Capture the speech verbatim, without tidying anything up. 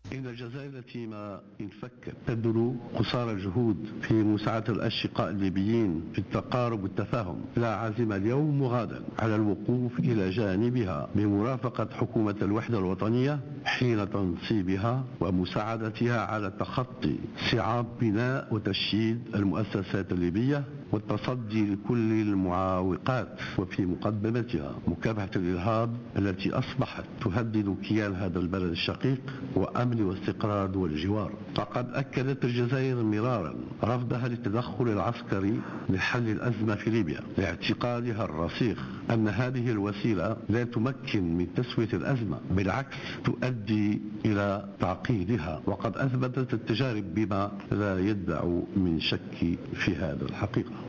إن الجزائر التي ما انفكت تبذل قصارى الجهود في مساعدة الأشقاء الليبيين في التقارب والتفاهم، لا عازمة اليوم وغدا على الوقوف إلى جانبها بمرافقة حكومة الوحدة الوطنية حين تنصيبها ومساعدتها على تخطي صعاب بناء وتشييد المؤسسات الليبية والتصدي لكل المعوقات، وفي مقدمتها مكافحة الإرهاب التي أصبحت تهدد كيان هذا البلد الشقيق وأمن واستقرار دول الجوار. فقد أكدت الجزائر مرارا رفضها للتدخل العسكري لحل الأزمة في ليبيا، لاعتقادها الرسيخ أن هذه الوسيلة لا تمكن من تسوية الأزمة، بالعكس تؤدي إلى تعقيدها، وقد أثبتت التجارب بما لا يدع من شك في هذا الحقيقة.